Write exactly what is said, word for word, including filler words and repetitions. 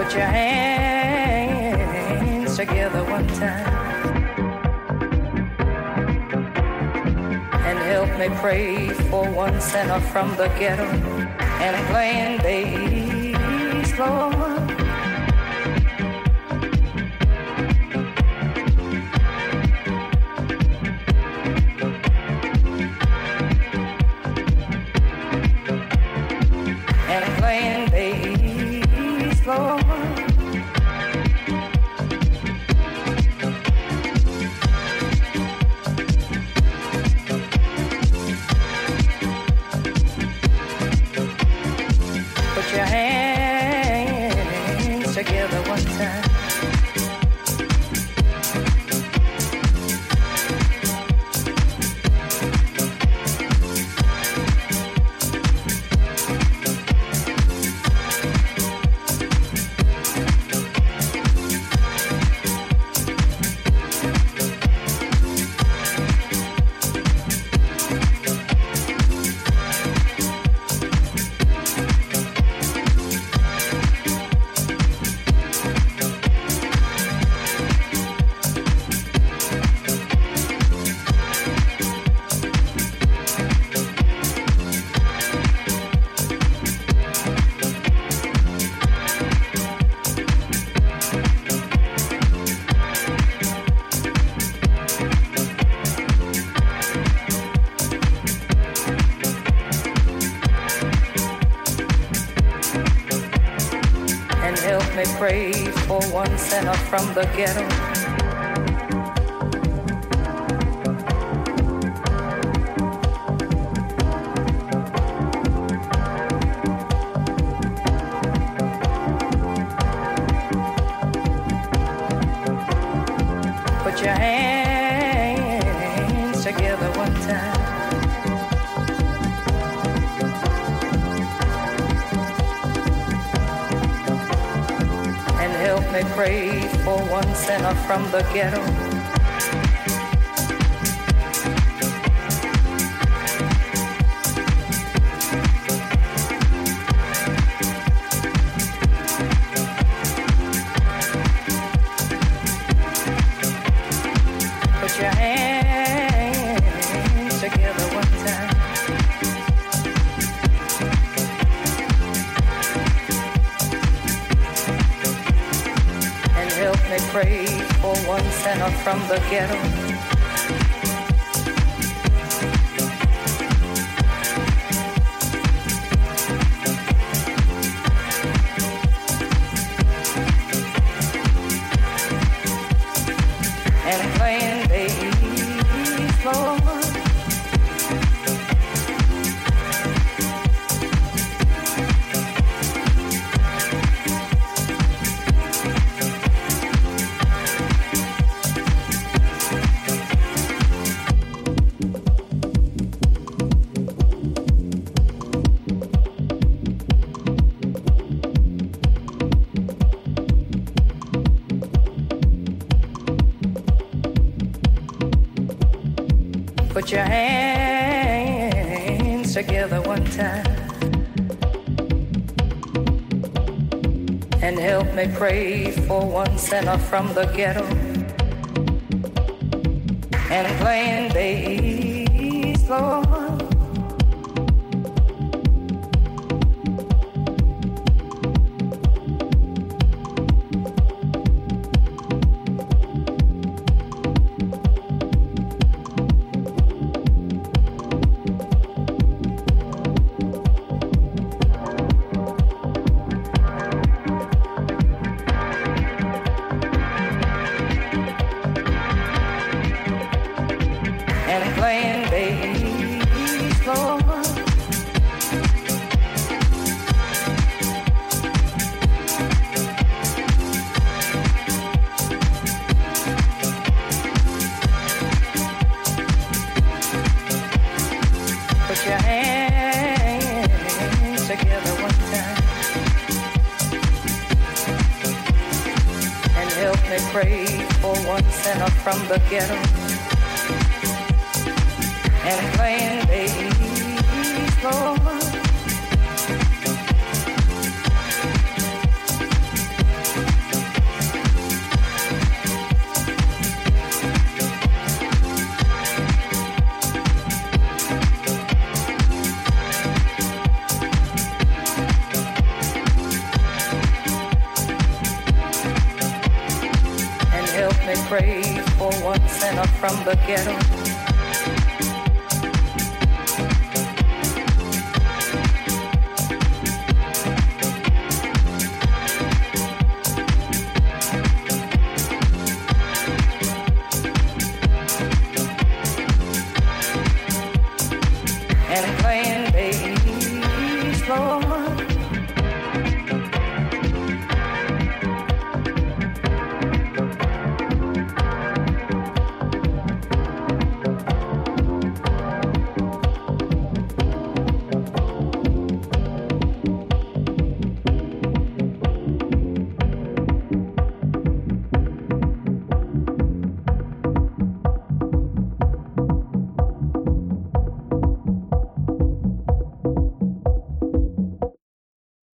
Put your hands together one time and help me pray for one sinner from the ghetto and playing bass, Lord. And playing bass, Lord. Your hands together one time pray for one sinner from the ghetto. Put your hands together one time. Help me pray for one sinner from the ghetto. Put your hands together one time. Help me pray for one sinner from the ghetto. And playing bass, Lord. Put your hands together one time and help me pray for one sinner from the ghetto and playing bass, Lord. Playing bass, Lord. Put your hands together one time and help me pray for one sinner from the ghetto. And playing bass, Lord. pray for one sinner from the ghetto